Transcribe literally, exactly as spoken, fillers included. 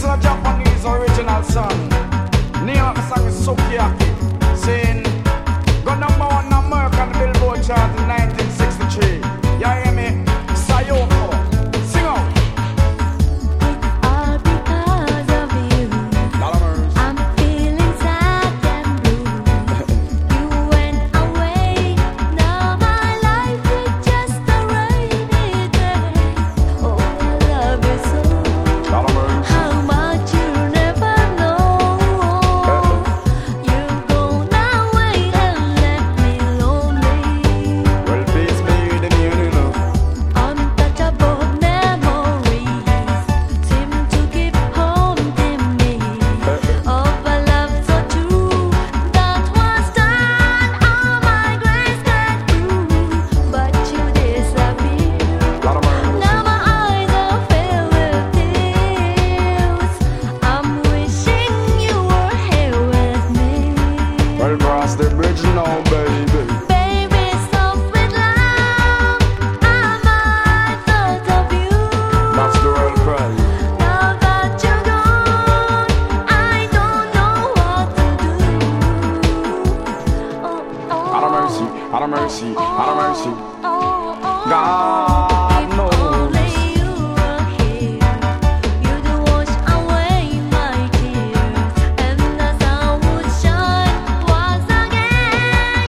is a Japanese original song. Name of the song is Sukiyaki, saying, got number one in America on the Billboard chart in nineteen sixty-three. You hear me? Sayoko, sing out. All because of you, I'm feeling sad and blue. You went away, now my life is just a rainy day. Oh, I love you so. How much you never know. You go away and left me lonely. Well, peace be with them, you know. Untouchable memories seem to keep haunting me of a love so true that was done all my grace can do, but you disappeared. Lot of mercy. Now my eyes are filled with tears. I'm wishing you were here with me. Well, cross the bridge now, baby. Baby, soft with love, I'm I thought of you. That's the world cry. Now that you're gone, I don't know what to do. Oh, oh, Out of mercy, out of mercy, out of mercy. oh, oh, oh. God.